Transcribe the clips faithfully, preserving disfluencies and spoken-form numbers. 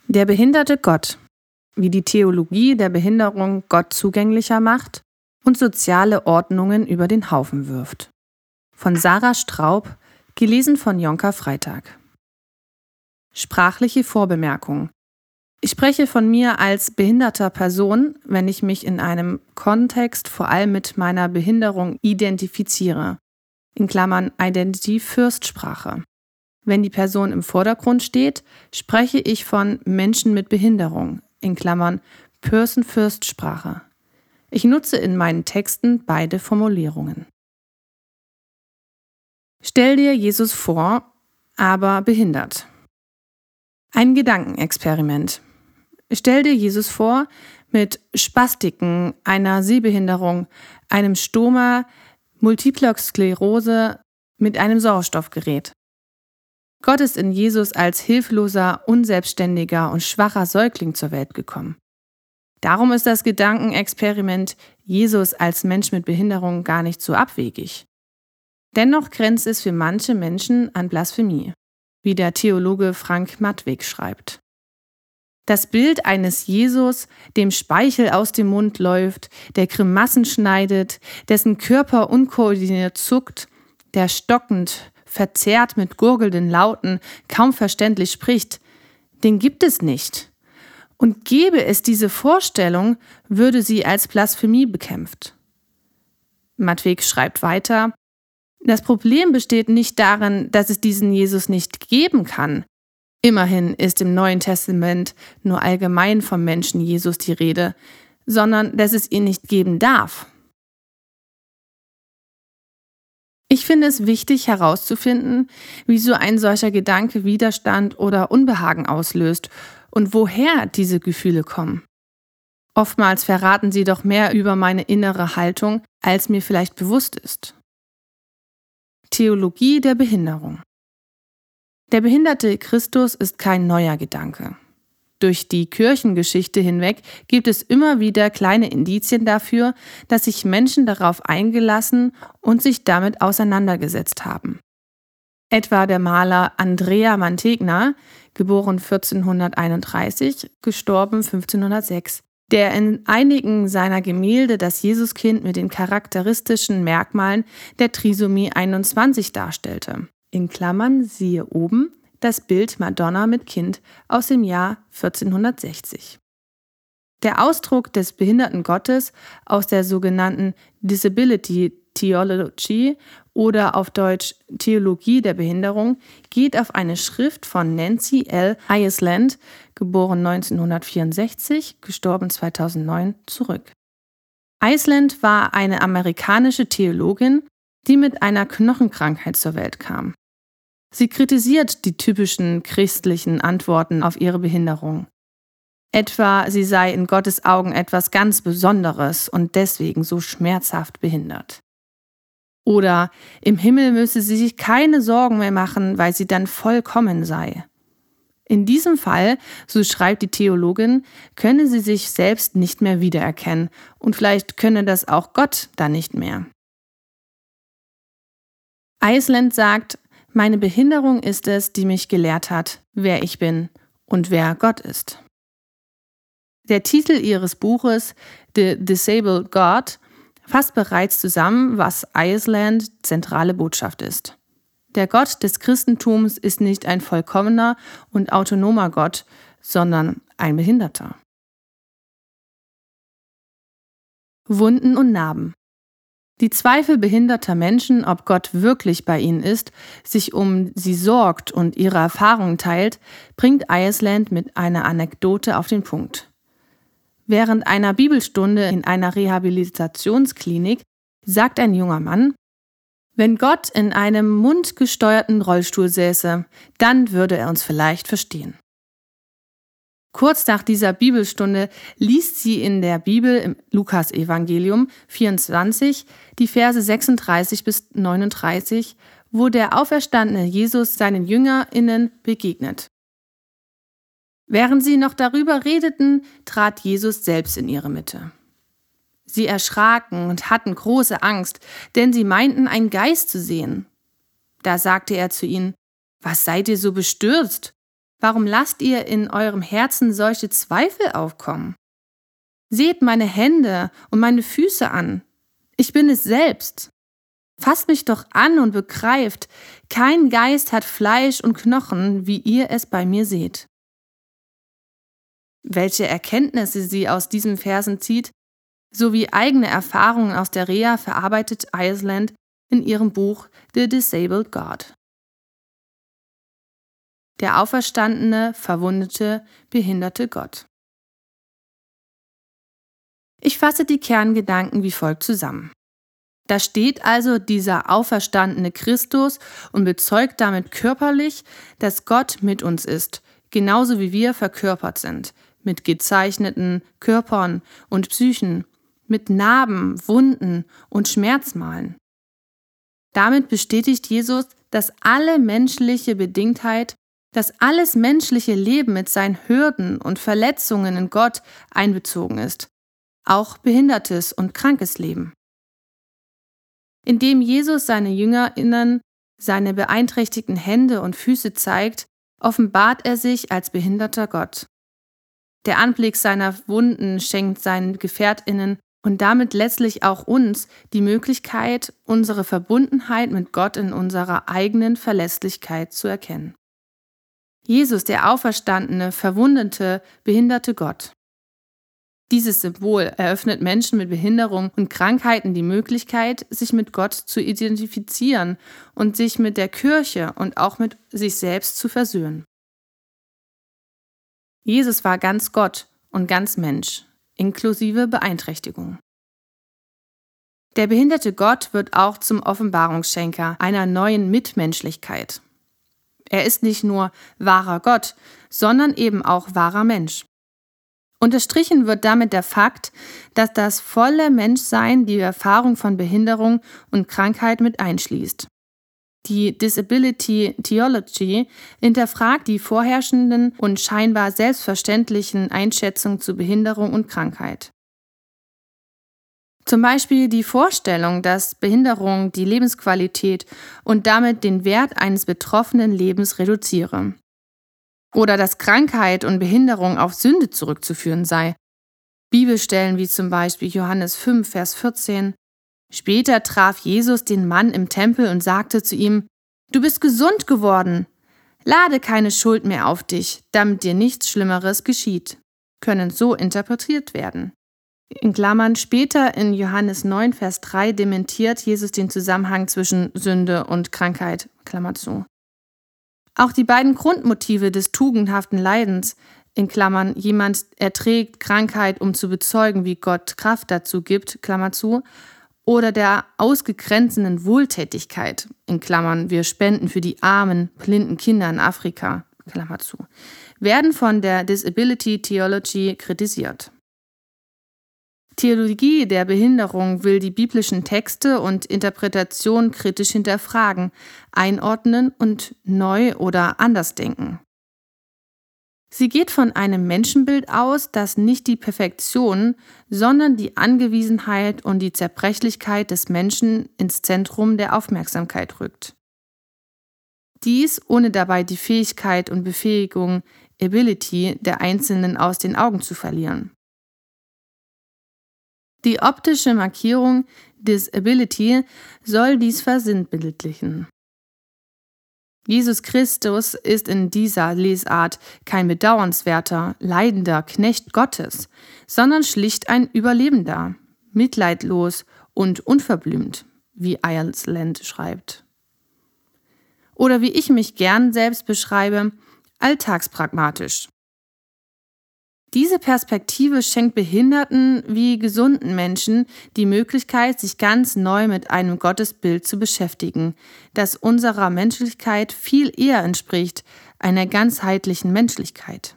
Der behinderte Gott, wie die Theologie der Behinderung Gott zugänglicher macht und soziale Ordnungen über den Haufen wirft. Von Sarah Straub, gelesen von Jonka Freitag. Sprachliche Vorbemerkung. Ich spreche von mir als behinderter Person, wenn ich mich in einem Kontext vor allem mit meiner Behinderung identifiziere. In Klammern Identity First Sprache. Wenn die Person im Vordergrund steht, spreche ich von Menschen mit Behinderung, in Klammern Person First Sprache. Ich nutze in meinen Texten beide Formulierungen. Stell dir Jesus vor, aber behindert. Ein Gedankenexperiment. Stell dir Jesus vor mit Spastiken, einer Sehbehinderung, einem Stoma, multipler Sklerose, mit einem Sauerstoffgerät. Gott ist in Jesus als hilfloser, unselbstständiger und schwacher Säugling zur Welt gekommen. Darum ist das Gedankenexperiment Jesus als Mensch mit Behinderung gar nicht so abwegig. Dennoch grenzt es für manche Menschen an Blasphemie, wie der Theologe Frank Mattweg schreibt. Das Bild eines Jesus, dem Speichel aus dem Mund läuft, der Grimassen schneidet, dessen Körper unkoordiniert zuckt, der stockend, verzerrt mit gurgelnden Lauten, kaum verständlich spricht, den gibt es nicht. Und gäbe es diese Vorstellung, würde sie als Blasphemie bekämpft. Mattweg schreibt weiter: Das Problem besteht nicht darin, dass es diesen Jesus nicht geben kann. Immerhin ist im Neuen Testament nur allgemein vom Menschen Jesus die Rede, sondern dass es ihn nicht geben darf. Ich finde es wichtig herauszufinden, wieso ein solcher Gedanke Widerstand oder Unbehagen auslöst und woher diese Gefühle kommen. Oftmals verraten sie doch mehr über meine innere Haltung, als mir vielleicht bewusst ist. Theologie der Behinderung. Der behinderte Christus ist kein neuer Gedanke. Durch die Kirchengeschichte hinweg gibt es immer wieder kleine Indizien dafür, dass sich Menschen darauf eingelassen und sich damit auseinandergesetzt haben. Etwa der Maler Andrea Mantegna, geboren vierzehnhunderteinunddreißig, gestorben fünfzehnhundertsechs, der in einigen seiner Gemälde das Jesuskind mit den charakteristischen Merkmalen der Trisomie einundzwanzig darstellte. In Klammern siehe oben das Bild Madonna mit Kind aus dem Jahr vierzehnhundertsechzig. Der Ausdruck des behinderten Gottes aus der sogenannten Disability Theology oder auf Deutsch Theologie der Behinderung geht auf eine Schrift von Nancy L. Iceland, geboren neunzehnhundertvierundsechzig, gestorben zweitausendneun, zurück. Iceland war eine amerikanische Theologin, die mit einer Knochenkrankheit zur Welt kam. Sie kritisiert die typischen christlichen Antworten auf ihre Behinderung. Etwa, sie sei in Gottes Augen etwas ganz Besonderes und deswegen so schmerzhaft behindert. Oder im Himmel müsse sie sich keine Sorgen mehr machen, weil sie dann vollkommen sei. In diesem Fall, so schreibt die Theologin, könne sie sich selbst nicht mehr wiedererkennen und vielleicht könne das auch Gott dann nicht mehr. Iceland sagt: Meine Behinderung ist es, die mich gelehrt hat, wer ich bin und wer Gott ist. Der Titel ihres Buches, The Disabled God, fasst bereits zusammen, was Iceland zentrale Botschaft ist. Der Gott des Christentums ist nicht ein vollkommener und autonomer Gott, sondern ein Behinderter. Wunden und Narben. Die Zweifel behinderter Menschen, ob Gott wirklich bei ihnen ist, sich um sie sorgt und ihre Erfahrungen teilt, bringt Iceland mit einer Anekdote auf den Punkt. Während einer Bibelstunde in einer Rehabilitationsklinik sagt ein junger Mann: Wenn Gott in einem mundgesteuerten Rollstuhl säße, dann würde er uns vielleicht verstehen. Kurz nach dieser Bibelstunde liest sie in der Bibel im Lukas-Evangelium vierundzwanzig die Verse sechsunddreißig bis neununddreißig, wo der auferstandene Jesus seinen JüngerInnen begegnet. Während sie noch darüber redeten, trat Jesus selbst in ihre Mitte. Sie erschraken und hatten große Angst, denn sie meinten, einen Geist zu sehen. Da sagte er zu ihnen: Was seid ihr so bestürzt? Warum lasst ihr in eurem Herzen solche Zweifel aufkommen? Seht meine Hände und meine Füße an. Ich bin es selbst. Fasst mich doch an und begreift, kein Geist hat Fleisch und Knochen, wie ihr es bei mir seht. Welche Erkenntnisse sie aus diesen Versen zieht, sowie eigene Erfahrungen aus der Reha verarbeitet Iceland in ihrem Buch The Disabled God. Der auferstandene, verwundete, behinderte Gott. Ich fasse die Kerngedanken wie folgt zusammen. Da steht also dieser auferstandene Christus und bezeugt damit körperlich, dass Gott mit uns ist, genauso wie wir verkörpert sind, mit gezeichneten Körpern und Psychen, mit Narben, Wunden und Schmerzmalen. Damit bestätigt Jesus, dass alle menschliche Bedingtheit, dass alles menschliche Leben mit seinen Hürden und Verletzungen in Gott einbezogen ist, auch behindertes und krankes Leben. Indem Jesus seine JüngerInnen seine beeinträchtigten Hände und Füße zeigt, offenbart er sich als behinderter Gott. Der Anblick seiner Wunden schenkt seinen GefährtInnen und damit letztlich auch uns die Möglichkeit, unsere Verbundenheit mit Gott in unserer eigenen Verlässlichkeit zu erkennen. Jesus, der auferstandene, verwundete, behinderte Gott. Dieses Symbol eröffnet Menschen mit Behinderung und Krankheiten die Möglichkeit, sich mit Gott zu identifizieren und sich mit der Kirche und auch mit sich selbst zu versöhnen. Jesus war ganz Gott und ganz Mensch, inklusive Beeinträchtigung. Der behinderte Gott wird auch zum Offenbarungsschenker einer neuen Mitmenschlichkeit. Er ist nicht nur wahrer Gott, sondern eben auch wahrer Mensch. Unterstrichen wird damit der Fakt, dass das volle Menschsein die Erfahrung von Behinderung und Krankheit mit einschließt. Die Disability Theology hinterfragt die vorherrschenden und scheinbar selbstverständlichen Einschätzungen zu Behinderung und Krankheit. Zum Beispiel die Vorstellung, dass Behinderung die Lebensqualität und damit den Wert eines betroffenen Lebens reduziere. Oder dass Krankheit und Behinderung auf Sünde zurückzuführen sei. Bibelstellen wie zum Beispiel Johannes fünf, Vers vierzehn. Später traf Jesus den Mann im Tempel und sagte zu ihm: Du bist gesund geworden. Lade keine Schuld mehr auf dich, damit dir nichts Schlimmeres geschieht. Können so interpretiert werden. In Klammern später in Johannes neun, Vers drei dementiert Jesus den Zusammenhang zwischen Sünde und Krankheit. Klammer zu. Auch die beiden Grundmotive des tugendhaften Leidens, in Klammern, jemand erträgt Krankheit, um zu bezeugen, wie Gott Kraft dazu gibt, Klammer zu, oder der ausgegrenzenden Wohltätigkeit, in Klammern, wir spenden für die armen, blinden Kinder in Afrika, Klammer zu, werden von der Disability Theology kritisiert. Theologie der Behinderung will die biblischen Texte und Interpretationen kritisch hinterfragen, einordnen und neu oder anders denken. Sie geht von einem Menschenbild aus, das nicht die Perfektion, sondern die Angewiesenheit und die Zerbrechlichkeit des Menschen ins Zentrum der Aufmerksamkeit rückt. Dies ohne dabei die Fähigkeit und Befähigung, Ability der Einzelnen aus den Augen zu verlieren. Die optische Markierung Disability soll dies versinnbildlichen. Jesus Christus ist in dieser Lesart kein bedauernswerter, leidender Knecht Gottes, sondern schlicht ein Überlebender, mitleidlos und unverblümt, wie Iceland schreibt. Oder wie ich mich gern selbst beschreibe, alltagspragmatisch. Diese Perspektive schenkt behinderten wie gesunden Menschen die Möglichkeit, sich ganz neu mit einem Gottesbild zu beschäftigen, das unserer Menschlichkeit viel eher entspricht, einer ganzheitlichen Menschlichkeit.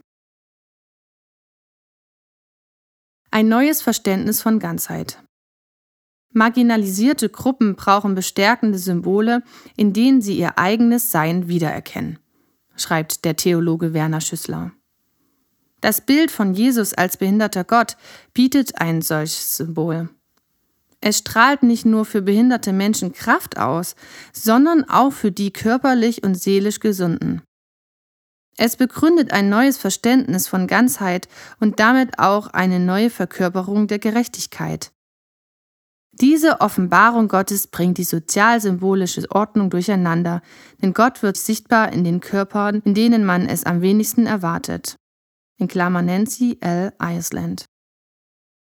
Ein neues Verständnis von Ganzheit. Marginalisierte Gruppen brauchen bestärkende Symbole, in denen sie ihr eigenes Sein wiedererkennen, schreibt der Theologe Werner Schüssler. Das Bild von Jesus als behinderter Gott bietet ein solches Symbol. Es strahlt nicht nur für behinderte Menschen Kraft aus, sondern auch für die körperlich und seelisch Gesunden. Es begründet ein neues Verständnis von Ganzheit und damit auch eine neue Verkörperung der Gerechtigkeit. Diese Offenbarung Gottes bringt die sozial-symbolische Ordnung durcheinander, denn Gott wird sichtbar in den Körpern, in denen man es am wenigsten erwartet. In Klammern Nancy L. Iceland.